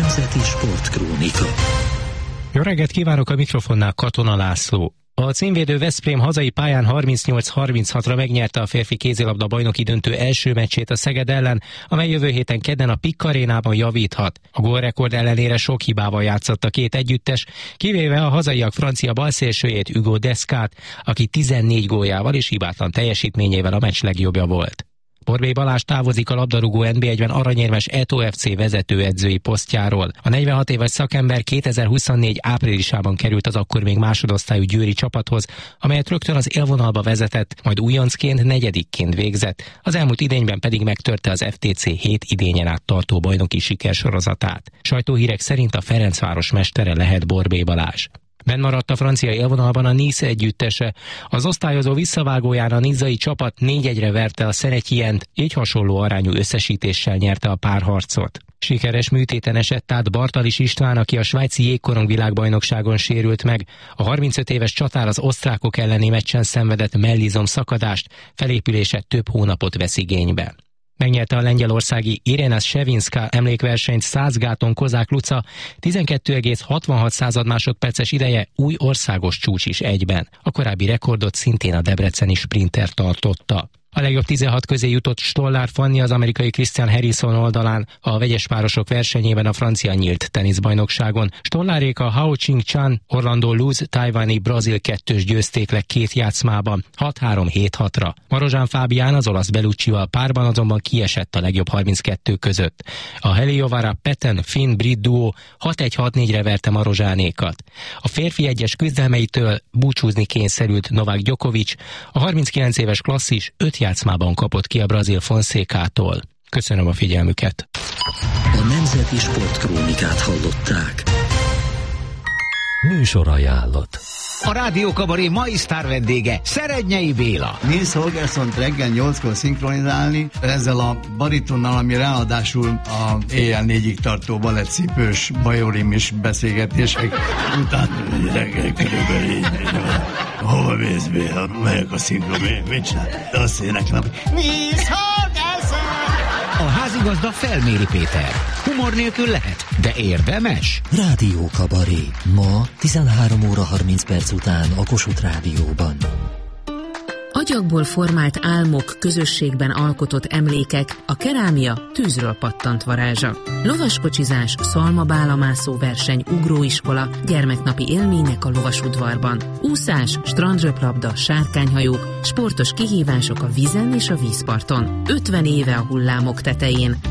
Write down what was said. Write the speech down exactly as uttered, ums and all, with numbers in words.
Nemzeti Sportkrónika. Jó reggelt kívánok, a mikrofonnál Katona László. A címvédő Veszprém hazai pályán harmincnyolc harminchatra megnyerte a férfi kézilabda bajnoki döntő első meccsét a Szeged ellen, amely jövő héten kedden a Pikk Arénában javíthat. A gólrekord ellenére sok hibával játszott a két együttes, kivéve a hazaiak francia balszélsőjét, Hugo Deszkát, aki tizennégy góljával és hibátlan teljesítményével a meccs legjobbja volt. Borbély Balázs távozik a labdarúgó en bé egyben aranyérmes é té o ef cé vezetőedzői posztjáról. A negyvenhat éves szakember kétezer-huszonnégy áprilisában került az akkor még másodosztályú győri csapathoz, amelyet rögtön az élvonalba vezetett, majd újoncként negyedikként végzett, az elmúlt idényben pedig megtörte az ef té cé hét idényen át tartó bajnoki sikersorozatát. Sajtóhírek szerint a Ferencváros mestere lehet Borbély Balázs. Bennmaradt a francia élvonalban a Nice együttese. Az osztályozó visszavágóján a nizzai csapat négy egyre verte a Saint-Étienne-t, így hasonló arányú összesítéssel nyerte a párharcot. Sikeres műtéten esett át Bartalis István, aki a svájci jégkorong világbajnokságon sérült meg. A harmincöt éves csatár az osztrákok elleni meccsen szenvedett mellizom szakadást, felépülése több hónapot vesz igénybe. Megnyerte a lengyelországi Irena Shevchenko emlékversenyt száz gáton Kozák Luca, tizenkettő egész hatvanhat másodperces ideje új országos csúcs is egyben. A korábbi rekordot szintén a debreceni sprinter tartotta. A legjobb tizenhat közé jutott Stollár Fanni az amerikai Christian Harrison oldalán a vegyes párosok versenyében a francia nyílt teniszbajnokságon. Stollárék a Hao Ching-chan, Orlando Luz, tajvani brazil kettős győzték le két játszmában, hat három hét hatra. Marozsán Fábián az olasz Belluccival párban azonban kiesett a legjobb harminckettő között. A Heliovara Peten finn brit duó hat egy hat négyre verte Marozsánékat. A férfi egyes küzdelmeitől búcsúzni kényszerült Novák Djokovic, a harminckilenc éves klasszis öt játszmában kapott ki a brazil Fonszékától. Köszönöm a figyelmüket. A Nemzeti Sportkrónikát hallották. Műsor ajánlott. A Rádió Kabaré mai sztár vendége Szerednyei Béla. Nils Holgerssont reggel nyolckor szinkronizálni, ezzel a baritonnal, ami ráadásul a éjjel négyig tartó balettcipős bajorim is beszélgetések után reggel körülbelül így. Hova mész, Béla? Melyek a szinkron? Mit csinál? De azt éneklem. Nils Holgersson! A házigazda Felméri Péter. Humor nélkül lehet, de érdemes. Rádió Kabaré. Ma tizenhárom óra harminc perc után a Kossuth Rádióban. Agyagból formált álmok, közösségben alkotott emlékek, a kerámia tűzről pattant varázsa. Lovaskocsizás, szalmabálamászó verseny, ugróiskola, gyermeknapi élmények a lovasudvarban. Úszás, strandröplabda, sárkányhajók, sportos kihívások a vízen és a vízparton. ötven éve a hullámok tetején.